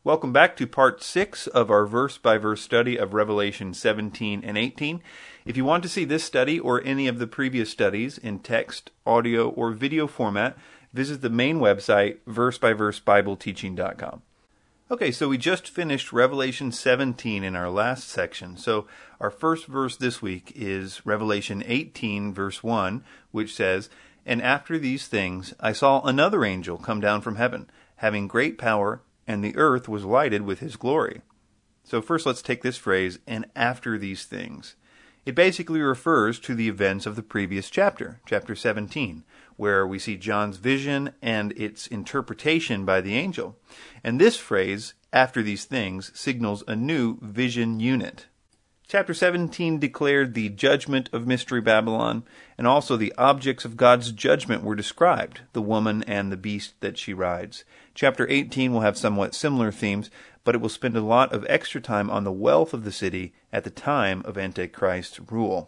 Welcome back to part 6 of our verse-by-verse study of Revelation 17 and 18. If you want to see this study or any of the previous studies in text, audio, or video format, visit the main website, versebyversebibleteaching.com. Okay, so we just finished Revelation 17 in our last section. So our first verse this week is Revelation 18, verse 1, which says, "And after these things I saw another angel come down from heaven, having great power, and the earth was lighted with his glory." So first let's take this phrase, "and after these things." It basically refers to the events of the previous chapter, chapter 17, where we see John's vision and its interpretation by the angel. And this phrase, "after these things," signals a new vision unit. Chapter 17 declared the judgment of Mystery Babylon, and also the objects of God's judgment were described, the woman and the beast that she rides. Chapter 18 will have somewhat similar themes, but it will spend a lot of extra time on the wealth of the city at the time of Antichrist's rule.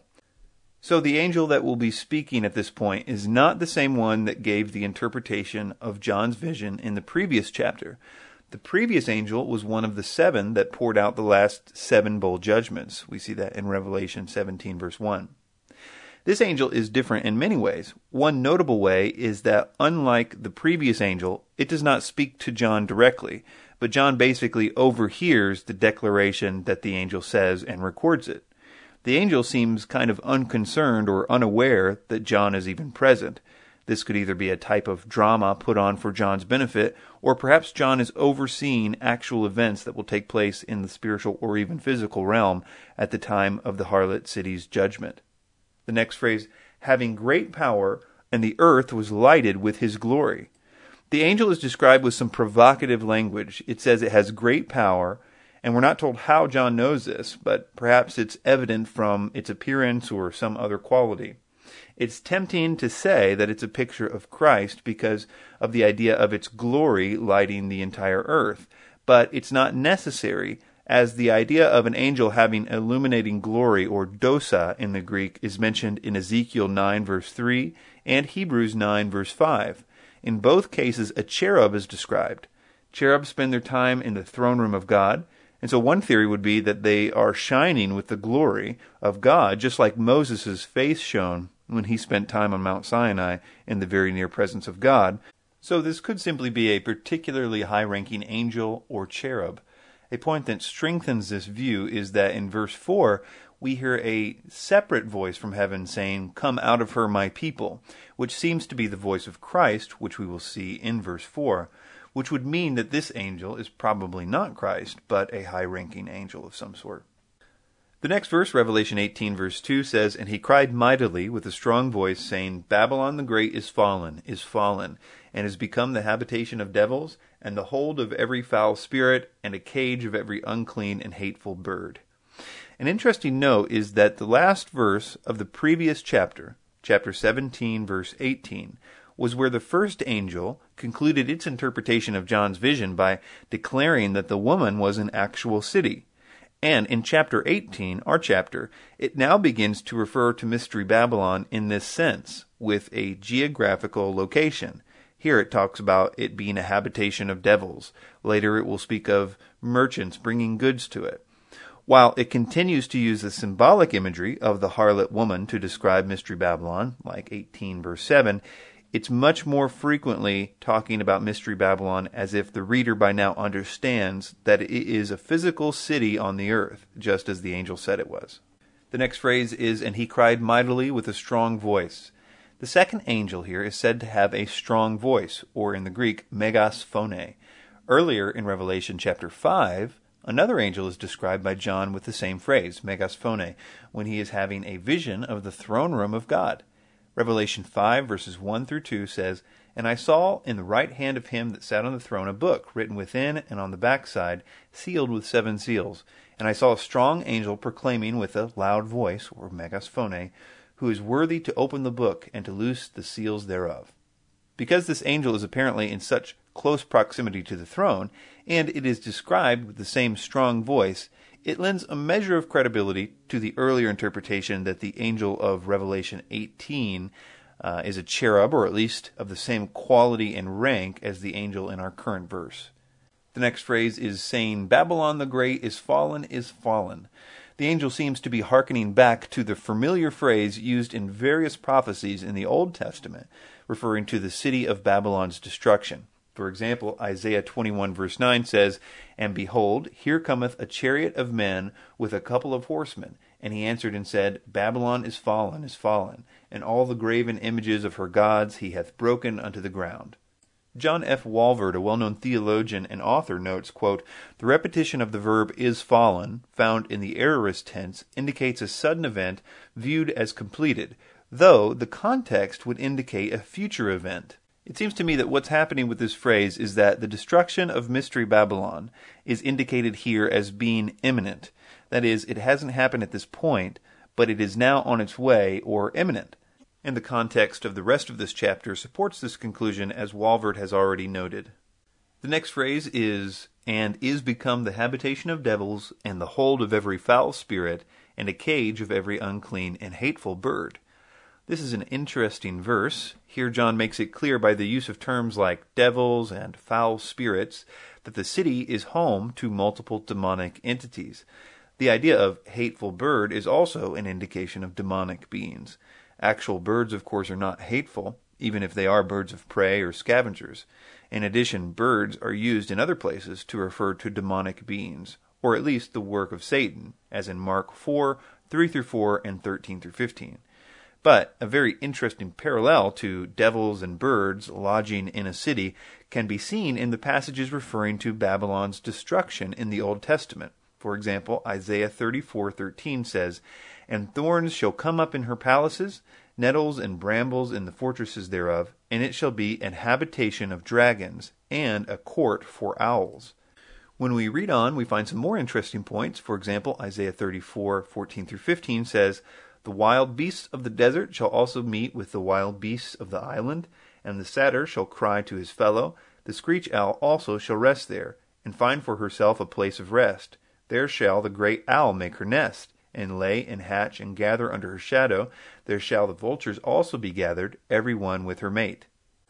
So the angel that will be speaking at this point is not the same one that gave the interpretation of John's vision in the previous chapter. The previous angel was one of the 7 that poured out the last 7 bowl judgments. We see that in Revelation 17, verse 1. This angel is different in many ways. One notable way is that, unlike the previous angel, it does not speak to John directly, but John basically overhears the declaration that the angel says and records it. The angel seems kind of unconcerned or unaware that John is even present. This could either be a type of drama put on for John's benefit, or perhaps John is overseeing actual events that will take place in the spiritual or even physical realm at the time of the harlot city's judgment. The next phrase, "having great power, and the earth was lighted with his glory." The angel is described with some provocative language. It says it has great power, and we're not told how John knows this, but perhaps it's evident from its appearance or some other quality. It's tempting to say that it's a picture of Christ because of the idea of its glory lighting the entire earth, but it's not necessary, as the idea of an angel having illuminating glory, or dosa in the Greek, is mentioned in Ezekiel 9 verse 3 and Hebrews 9 verse 5. In both cases, a cherub is described. Cherubs spend their time in the throne room of God, and so one theory would be that they are shining with the glory of God, just like Moses' face shone when he spent time on Mount Sinai in the very near presence of God. So this could simply be a particularly high-ranking angel or cherub. A point that strengthens this view is that in verse 4, we hear a separate voice from heaven saying, "Come out of her, my people," which seems to be the voice of Christ, which we will see in verse 4, which would mean that this angel is probably not Christ, but a high-ranking angel of some sort. The next verse, Revelation 18, verse 2, says, "And he cried mightily with a strong voice, saying, Babylon the Great is fallen, and has become the habitation of devils, and the hold of every foul spirit, and a cage of every unclean and hateful bird." An interesting note is that the last verse of the previous chapter, chapter 17, verse 18, was where the first angel concluded its interpretation of John's vision by declaring that the woman was an actual city. And in chapter 18, our chapter, it now begins to refer to Mystery Babylon in this sense, with a geographical location. Here it talks about it being a habitation of devils. Later it will speak of merchants bringing goods to it. While it continues to use the symbolic imagery of the harlot woman to describe Mystery Babylon, like 18 verse 7, it's much more frequently talking about Mystery Babylon as if the reader by now understands that it is a physical city on the earth, just as the angel said it was. The next phrase is, "And he cried mightily with a strong voice." The second angel here is said to have a strong voice, or in the Greek, megas phone. Earlier in Revelation chapter 5, another angel is described by John with the same phrase, megas phone, when he is having a vision of the throne room of God. Revelation 5, verses 1 through 2 says, "And I saw in the right hand of him that sat on the throne a book, written within and on the backside, sealed with 7 seals. And I saw a strong angel proclaiming with a loud voice," or megas phone, "who is worthy to open the book and to loose the seals thereof." Because this angel is apparently in such close proximity to the throne, and it is described with the same strong voice, it lends a measure of credibility to the earlier interpretation that the angel of Revelation 18 is a cherub, or at least of the same quality and rank as the angel in our current verse. The next phrase is saying, Babylon the Great is fallen, is fallen. The angel seems to be hearkening back to the familiar phrase used in various prophecies in the Old Testament, referring to the city of Babylon's destruction. For example, Isaiah 21 verse 9 says, And behold, here cometh a chariot of men with a couple of horsemen. And he answered and said, Babylon is fallen, and all the graven images of her gods he hath broken unto the ground. John F. Walvoord, a well-known theologian and author, notes, quote, The repetition of the verb is fallen, found in the aorist tense, indicates a sudden event viewed as completed, though the context would indicate a future event. It seems to me that what's happening with this phrase is that the destruction of Mystery Babylon is indicated here as being imminent. That is, it hasn't happened at this point, but it is now on its way or imminent. And the context of the rest of this chapter supports this conclusion, as Walvoord has already noted. The next phrase is, And is become the habitation of devils, and the hold of every foul spirit, and a cage of every unclean and hateful bird. This is an interesting verse. Here John makes it clear by the use of terms like devils and foul spirits that the city is home to multiple demonic entities. The idea of hateful bird is also an indication of demonic beings. Actual birds, of course, are not hateful, even if they are birds of prey or scavengers. In addition, birds are used in other places to refer to demonic beings, or at least the work of Satan, as in Mark 4, 3-4, and 13-15. But a very interesting parallel to devils and birds lodging in a city can be seen in the passages referring to Babylon's destruction in the Old Testament. For example, Isaiah 34:13 says, And thorns shall come up in her palaces, nettles and brambles in the fortresses thereof, and it shall be an habitation of dragons, and a court for owls. When we read on, we find some more interesting points. For example, Isaiah 34:14-15 says, The wild beasts of the desert shall also meet with the wild beasts of the island, and the satyr shall cry to his fellow, the screech owl also shall rest there, and find for herself a place of rest. There shall the great owl make her nest, and lay and hatch and gather under her shadow. There shall the vultures also be gathered, every one with her mate.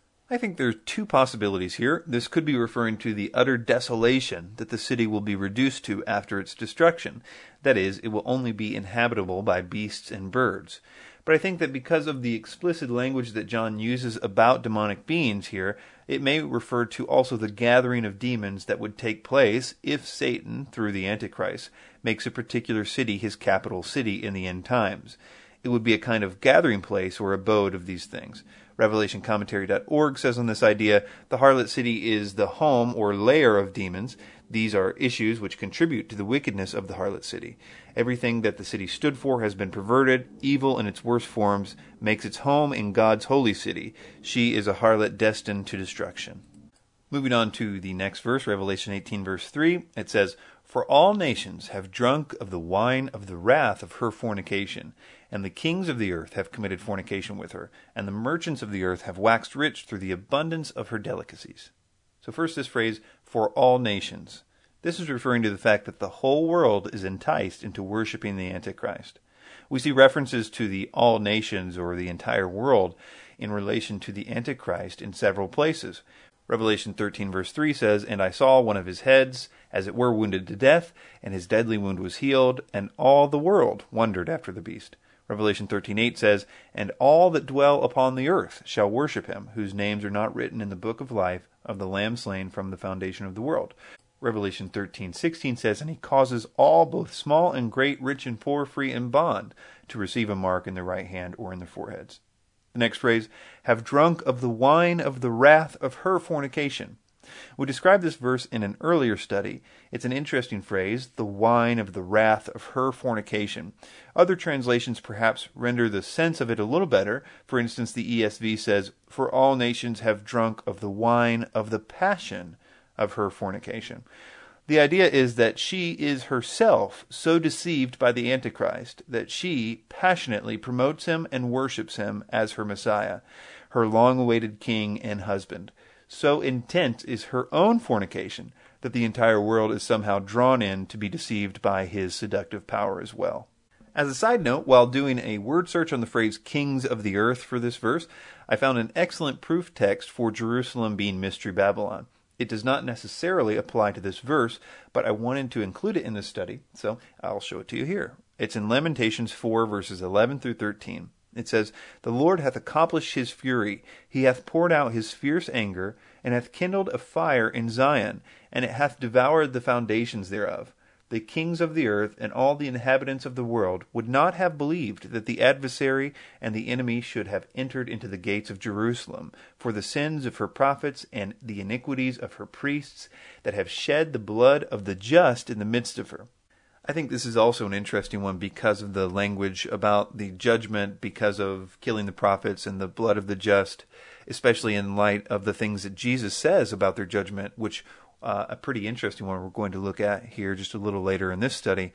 I think there are two possibilities here. This could be referring to the utter desolation that the city will be reduced to after its destruction. That is, it will only be inhabitable by beasts and birds. But I think that because of the explicit language that John uses about demonic beings here, it may refer to also the gathering of demons that would take place if Satan, through the Antichrist, makes a particular city his capital city in the end times. It would be a kind of gathering place or abode of these things. RevelationCommentary.org says on this idea, the harlot city is the home or lair of demons. These are issues which contribute to the wickedness of the harlot city. Everything that the city stood for has been perverted. Evil in its worst forms makes its home in God's holy city. She is a harlot destined to destruction. Moving on to the next verse, Revelation 18 verse 3, it says, For all nations have drunk of the wine of the wrath of her fornication, and the kings of the earth have committed fornication with her, and the merchants of the earth have waxed rich through the abundance of her delicacies. So first this phrase, for all nations. This is referring to the fact that the whole world is enticed into worshiping the Antichrist. We see references to the all nations or the entire world in relation to the Antichrist in several places. Revelation 13 verse 3 says, And I saw one of his heads, as it were, wounded to death, and his deadly wound was healed, and all the world wondered after the beast. Revelation 13:8 says, And all that dwell upon the earth shall worship him, whose names are not written in the book of life of the Lamb slain from the foundation of the world. Revelation 13:16 says, And he causes all, both small and great, rich and poor, free and bond, to receive a mark in their right hand or in their foreheads. The next phrase, have drunk of the wine of the wrath of her fornication. We described this verse in an earlier study. It's an interesting phrase, the wine of the wrath of her fornication. Other translations perhaps render the sense of it a little better. For instance, the ESV says, For all nations have drunk of the wine of the passion of her fornication. The idea is that she is herself so deceived by the Antichrist that she passionately promotes him and worships him as her Messiah, her long-awaited king and husband. So intent is her own fornication that the entire world is somehow drawn in to be deceived by his seductive power as well. As a side note, while doing a word search on the phrase kings of the earth for this verse, I found an excellent proof text for Jerusalem being Mystery Babylon. It does not necessarily apply to this verse, but I wanted to include it in this study, so I'll show it to you here. It's in Lamentations 4, verses 11 through 13. It says, "The Lord hath accomplished his fury. He hath poured out his fierce anger, and hath kindled a fire in Zion, and it hath devoured the foundations thereof. The kings of the earth and all the inhabitants of the world would not have believed that the adversary and the enemy should have entered into the gates of Jerusalem, for the sins of her prophets and the iniquities of her priests, that have shed the blood of the just in the midst of her." I think this is also an interesting one because of the language about the judgment because of killing the prophets and the blood of the just, especially in light of the things that Jesus says about their judgment, which a pretty interesting one we're going to look at here just a little later in this study.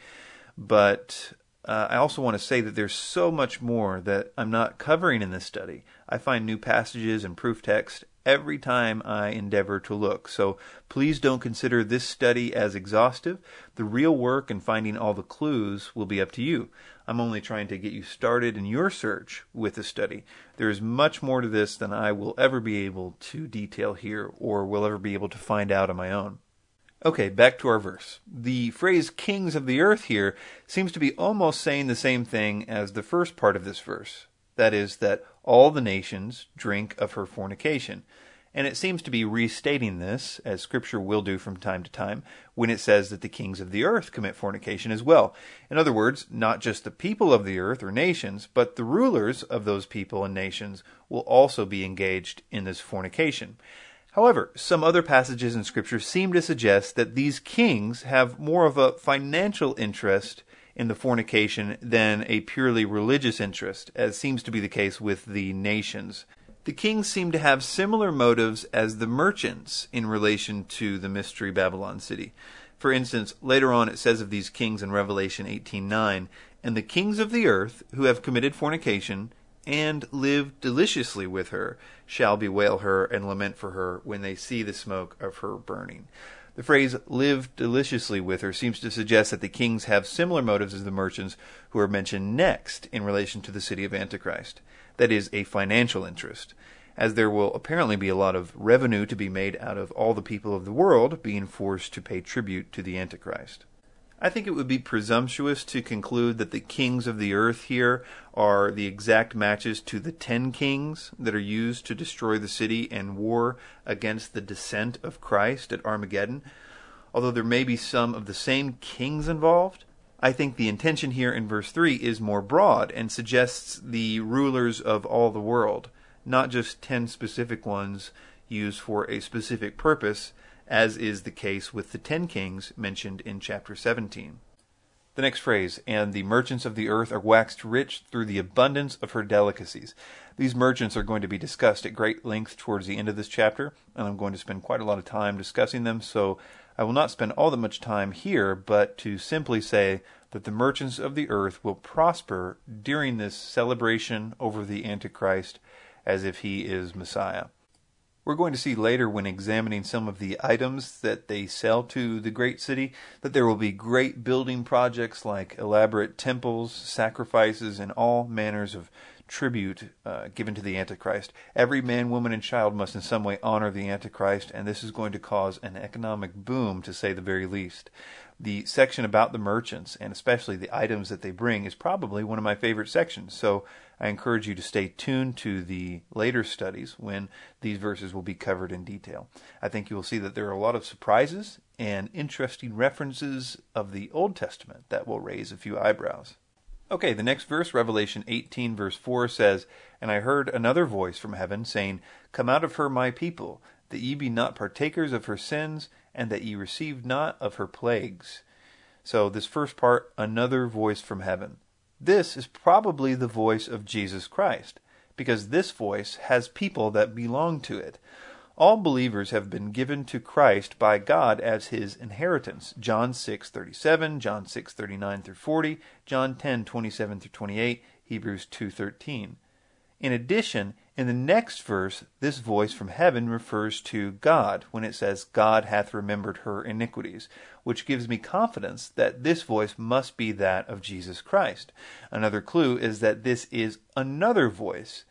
But I also want to say that there's so much more that I'm not covering in this study. I find new passages and proof text every time I endeavor to look. So please don't consider this study as exhaustive. The real work and finding all the clues will be up to you. I'm only trying to get you started in your search with the study. There is much more to this than I will ever be able to detail here or will ever be able to find out on my own. Okay, back to our verse. The phrase kings of the earth here seems to be almost saying the same thing as the first part of this verse. That is, that all the nations drink of her fornication. And it seems to be restating this, as Scripture will do from time to time, when it says that the kings of the earth commit fornication as well. In other words, not just the people of the earth or nations, but the rulers of those people and nations will also be engaged in this fornication. However, some other passages in Scripture seem to suggest that these kings have more of a financial interest in the fornication than a purely religious interest, as seems to be the case with the nations. The kings seem to have similar motives as the merchants in relation to the Mystery Babylon city. For instance, later on it says of these kings in Revelation 18:9, "And the kings of the earth who have committed fornication and live deliciously with her shall bewail her and lament for her when they see the smoke of her burning." The phrase "live deliciously with her" seems to suggest that the kings have similar motives as the merchants who are mentioned next in relation to the city of Antichrist. That is, a financial interest, as there will apparently be a lot of revenue to be made out of all the people of the world being forced to pay tribute to the Antichrist. I think it would be presumptuous to conclude that the kings of the earth here are the exact matches to the 10 kings that are used to destroy the city and war against the descent of Christ at Armageddon. Although there may be some of the same kings involved, I think the intention here in verse 3 is more broad and suggests the rulers of all the world, not just 10 specific ones used for a specific purpose, as is the case with the 10 kings mentioned in chapter 17. The next phrase, "And the merchants of the earth are waxed rich through the abundance of her delicacies." These merchants are going to be discussed at great length towards the end of this chapter, and I'm going to spend quite a lot of time discussing them, so I will not spend all that much time here, but to simply say that the merchants of the earth will prosper during this celebration over the Antichrist as if he is Messiah. We're going to see later, when examining some of the items that they sell to the great city, that there will be great building projects like elaborate temples, sacrifices, and all manners of tribute given to the Antichrist. Every man, woman, and child must in some way honor the Antichrist, and this is going to cause an economic boom, to say the very least. The section about the merchants, and especially the items that they bring, is probably one of my favorite sections, so I encourage you to stay tuned to the later studies when these verses will be covered in detail. I think you will see that there are a lot of surprises and interesting references of the Old Testament that will raise a few eyebrows. Okay, the next verse, Revelation 18, verse 4, says, "And I heard another voice from heaven, saying, Come out of her, my people, that ye be not partakers of her sins, and that ye receive not of her plagues." So this first part, another voice from heaven. This is probably the voice of Jesus Christ, because this voice has people that belong to it. All believers have been given to Christ by God as his inheritance. John 6:37, John 6:39 through 40, John 10:27 through 28, Hebrews 2:13. In addition, in the next verse, this voice from heaven refers to God when it says, "God hath remembered her iniquities," which gives me confidence that this voice must be that of Jesus Christ. Another clue is that this is another voice.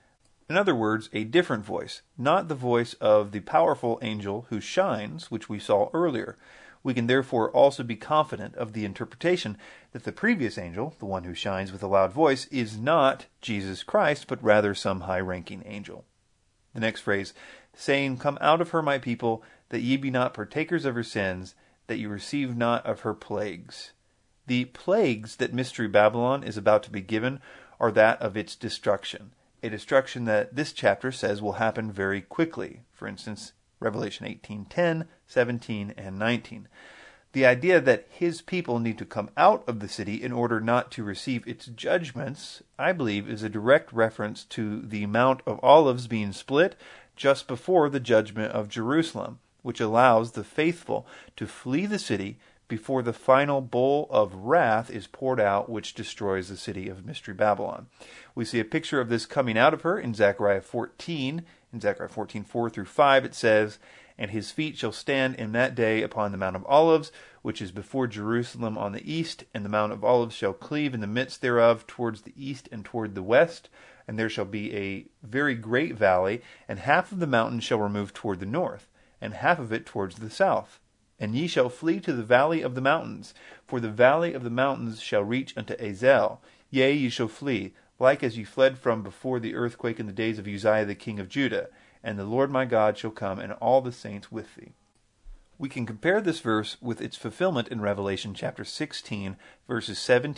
In other words, a different voice, not the voice of the powerful angel who shines, which we saw earlier. We can therefore also be confident of the interpretation that the previous angel, the one who shines with a loud voice, is not Jesus Christ, but rather some high-ranking angel. The next phrase, saying, "Come out of her, my people, that ye be not partakers of her sins, that ye receive not of her plagues." The plagues that Mystery Babylon is about to be given are that of its destruction, a destruction that this chapter says will happen very quickly. For instance, Revelation 18:10, 17, and 19. The idea that his people need to come out of the city in order not to receive its judgments, I believe, is a direct reference to the Mount of Olives being split just before the judgment of Jerusalem, which allows the faithful to flee the city before the final bowl of wrath is poured out, which destroys the city of Mystery Babylon. We see a picture of this coming out of her in Zechariah 14. In Zechariah 14:4-5, it says, "And his feet shall stand in that day upon the Mount of Olives, which is before Jerusalem on the east, and the Mount of Olives shall cleave in the midst thereof towards the east and toward the west, and there shall be a very great valley, and half of the mountain shall remove toward the north, and half of it towards the south. And ye shall flee to the valley of the mountains, for the valley of the mountains shall reach unto Azel. Yea, ye shall flee, like as ye fled from before the earthquake in the days of Uzziah the king of Judah. And the Lord my God shall come, and all the saints with thee." We can compare this verse with its fulfillment in Revelation chapter 16, verses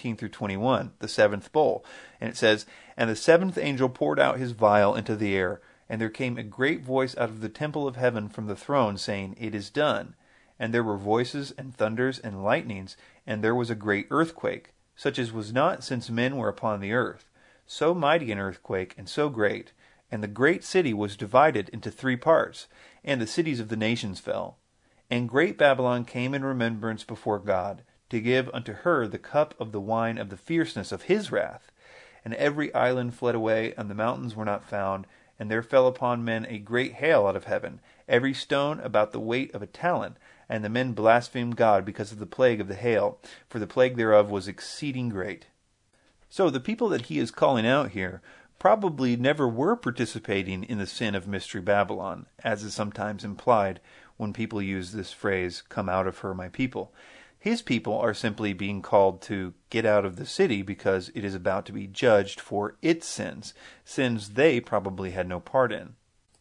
17-21, the seventh bowl. And it says, "And the seventh angel poured out his vial into the air, and there came a great voice out of the temple of heaven from the throne, saying, It is done. And there were voices and thunders and lightnings, and there was a great earthquake, such as was not since men were upon the earth. So mighty an earthquake, and so great. And the great city was divided into 3 parts, and the cities of the nations fell. And great Babylon came in remembrance before God, to give unto her the cup of the wine of the fierceness of his wrath. And every island fled away, and the mountains were not found. And there fell upon men a great hail out of heaven, every stone about the weight of a talent. And the men blasphemed God because of the plague of the hail, for the plague thereof was exceeding great." So the people that he is calling out here probably never were participating in the sin of Mystery Babylon, as is sometimes implied when people use this phrase, "Come out of her, my people." His people are simply being called to get out of the city because it is about to be judged for its sins they probably had no part in.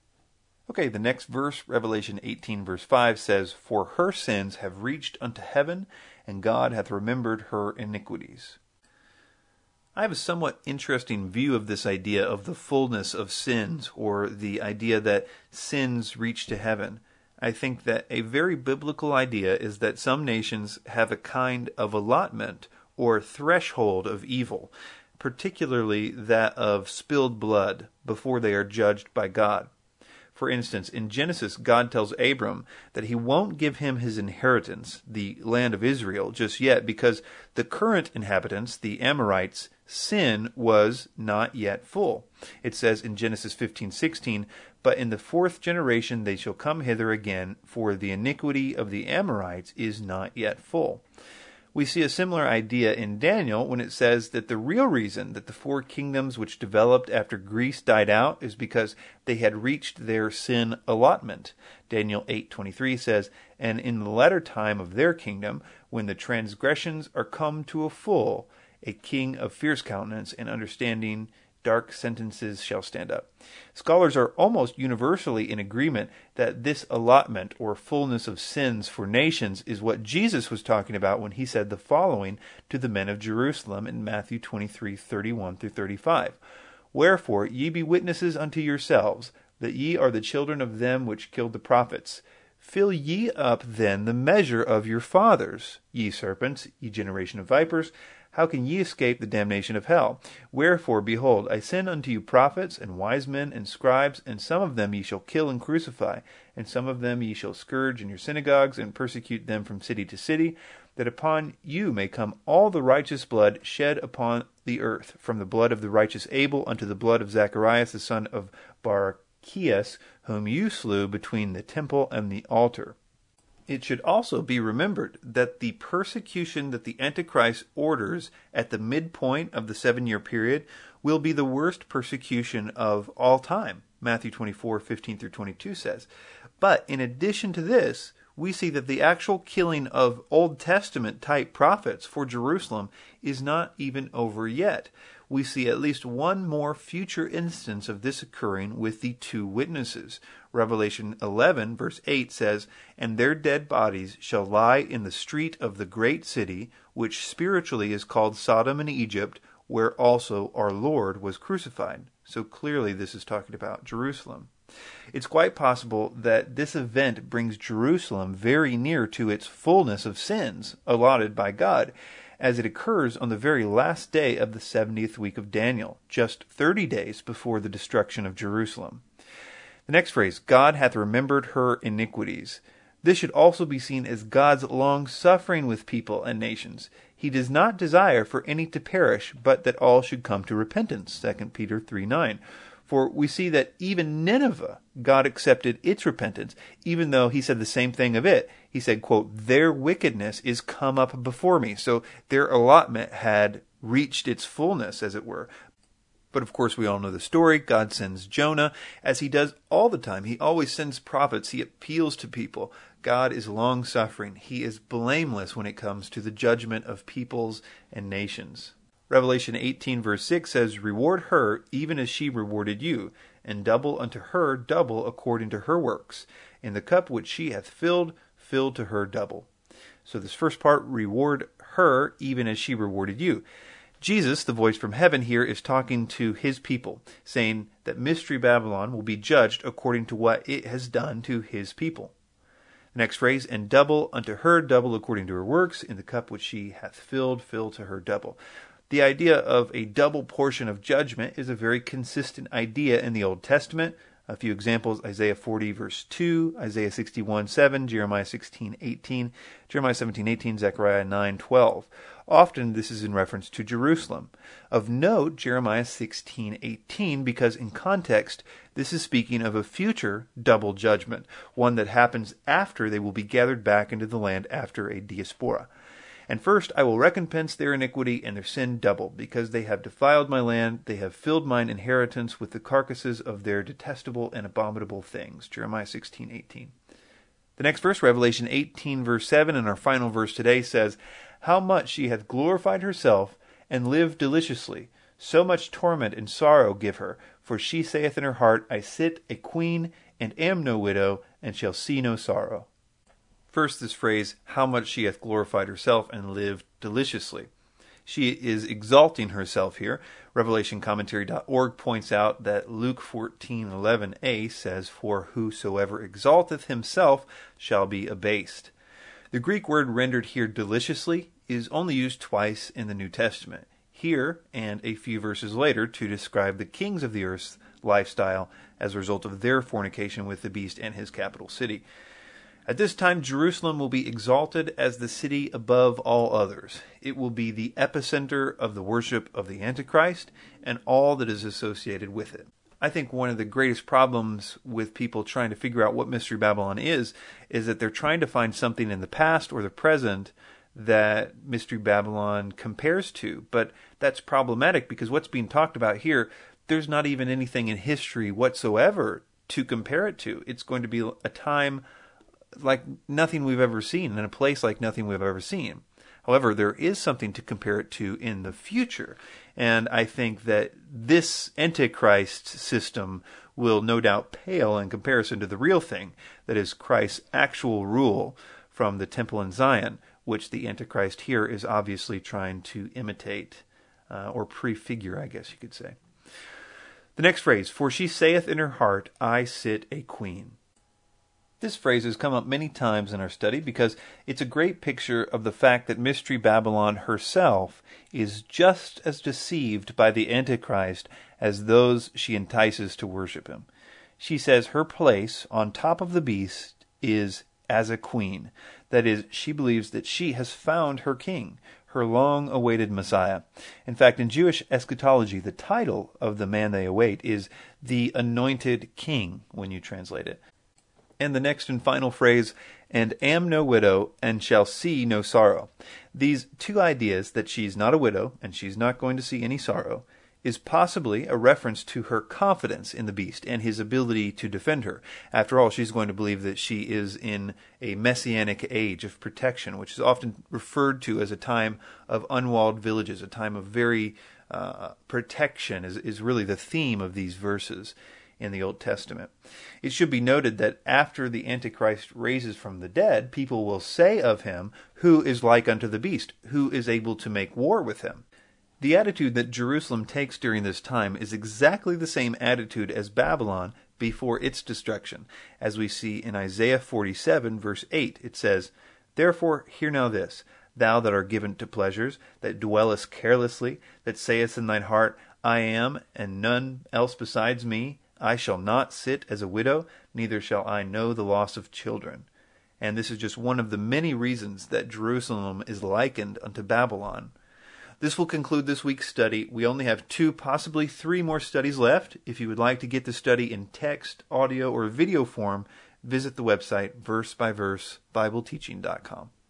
Okay, the next verse, Revelation 18, verse 5, says, "For her sins have reached unto heaven, and God hath remembered her iniquities." I have a somewhat interesting view of this idea of the fullness of sins, or the idea that sins reach to heaven. I think that a very biblical idea is that some nations have a kind of allotment or threshold of evil, particularly that of spilled blood, before they are judged by God. For instance, in Genesis, God tells Abram that he won't give him his inheritance, the land of Israel, just yet, because the current inhabitants, the Amorites, sin was not yet full. It says in Genesis 15:16, "But in the 4th generation they shall come hither again, for the iniquity of the Amorites is not yet full." We see a similar idea in Daniel when it says that the real reason that the 4 kingdoms which developed after Greece died out is because they had reached their sin allotment. Daniel 8:23 says, "And in the latter time of their kingdom, when the transgressions are come to a full, a king of fierce countenance and understanding dark sentences shall stand up." Scholars are almost universally in agreement that this allotment or fullness of sins for nations is what Jesus was talking about when he said the following to the men of Jerusalem in Matthew 23:31-35. "Wherefore ye be witnesses unto yourselves, that ye are the children of them which killed the prophets. Fill ye up then the measure of your fathers, ye serpents, ye generation of vipers. How can ye escape the damnation of hell? Wherefore, behold, I send unto you prophets, and wise men, and scribes, and some of them ye shall kill and crucify, and some of them ye shall scourge in your synagogues, and persecute them from city to city, that upon you may come all the righteous blood shed upon the earth, from the blood of the righteous Abel unto the blood of Zacharias the son of Barachias, whom you slew between the temple and the altar." It should also be remembered that the persecution that the Antichrist orders at the midpoint of the 7-year period will be the worst persecution of all time, Matthew 24:15-22 says. But in addition to this, we see that the actual killing of Old Testament type prophets for Jerusalem is not even over yet. We see at least one more future instance of this occurring with the two witnesses. Revelation 11 verse 8 says, "And their dead bodies shall lie in the street of the great city, which spiritually is called Sodom and Egypt, where also our Lord was crucified." So clearly this is talking about Jerusalem. It's quite possible that this event brings Jerusalem very near to its fullness of sins allotted by God, as it occurs on the very last day of the 70th week of Daniel, just 30 days before the destruction of Jerusalem. The next phrase, "God hath remembered her iniquities." This should also be seen as God's long-suffering with people and nations. He does not desire for any to perish, but that all should come to repentance, 2 Peter 3:9. For we see that even Nineveh, God accepted its repentance, even though he said the same thing of it. He said, quote, "Their wickedness is come up before me." So their allotment had reached its fullness, as it were. But of course we all know the story. God sends Jonah, as he does all the time. He always sends prophets. He appeals to people. God is long-suffering. He is blameless when it comes to the judgment of peoples and nations. Revelation 18 verse 6 says, "Reward her even as she rewarded you, and double unto her double according to her works. In the cup which she hath filled, fill to her double." So this first part, reward her even as she rewarded you. Jesus, the voice from heaven here, is talking to his people, saying that Mystery Babylon will be judged according to what it has done to his people. The next phrase, "And double unto her double according to her works. In the cup which she hath filled, fill to her double." The idea of a double portion of judgment is a very consistent idea in the Old Testament. A few examples, Isaiah 40 verse 2, Isaiah 61:7, Jeremiah 16:18, Jeremiah 17:18, Zechariah 9:12. Often this is in reference to Jerusalem. Of note, Jeremiah 16:18, because in context, this is speaking of a future double judgment, one that happens after they will be gathered back into the land after a diaspora. "And first I will recompense their iniquity and their sin double, because they have defiled my land, they have filled mine inheritance with the carcasses of their detestable and abominable things." Jeremiah 16:18. The next verse, Revelation 18 verse 7, and our final verse today says, "How much she hath glorified herself, and lived deliciously. So much torment and sorrow give her. For she saith in her heart, I sit a queen, and am no widow, and shall see no sorrow." First, this phrase, "how much she hath glorified herself and lived deliciously." She is exalting herself here. RevelationCommentary.org points out that Luke 14:11a says, "For whosoever exalteth himself shall be abased." The Greek word rendered here deliciously is only used twice in the New Testament. Here, and a few verses later, to describe the kings of the earth's lifestyle as a result of their fornication with the beast and his capital city. At this time, Jerusalem will be exalted as the city above all others. It will be the epicenter of the worship of the Antichrist and all that is associated with it. I think one of the greatest problems with people trying to figure out what Mystery Babylon is that they're trying to find something in the past or the present that Mystery Babylon compares to. But that's problematic because what's being talked about here, there's not even anything in history whatsoever to compare it to. It's going to be a time like nothing we've ever seen, in a place like nothing we've ever seen. However, there is something to compare it to in the future. And I think that this Antichrist system will no doubt pale in comparison to the real thing, that is Christ's actual rule from the temple in Zion, which the Antichrist here is obviously trying to imitate, or prefigure, I guess you could say. The next phrase, "For she saith in her heart, I sit a queen." This phrase has come up many times in our study because it's a great picture of the fact that Mystery Babylon herself is just as deceived by the Antichrist as those she entices to worship him. She says her place on top of the beast is as a queen. That is, she believes that she has found her king, her long-awaited Messiah. In fact, in Jewish eschatology, the title of the man they await is the Anointed King, when you translate it. And the next and final phrase, "and am no widow, and shall see no sorrow." These two ideas, that she's not a widow, and she's not going to see any sorrow, is possibly a reference to her confidence in the beast and his ability to defend her. After all, she's going to believe that she is in a messianic age of protection, which is often referred to as a time of unwalled villages, a time of very protection is really the theme of these verses in the Old Testament. It should be noted that after the Antichrist raises from the dead, people will say of him, "Who is like unto the beast? Who is able to make war with him?" The attitude that Jerusalem takes during this time is exactly the same attitude as Babylon before its destruction. As we see in Isaiah 47, verse 8, it says, "Therefore hear now this, thou that art given to pleasures, that dwellest carelessly, that sayest in thine heart, I am, and none else besides me. I shall not sit as a widow, neither shall I know the loss of children." And this is just one of the many reasons that Jerusalem is likened unto Babylon. This will conclude this week's study. We only have 2, possibly 3 more studies left. If you would like to get the study in text, audio, or video form, visit the website versebyversebibleteaching.com.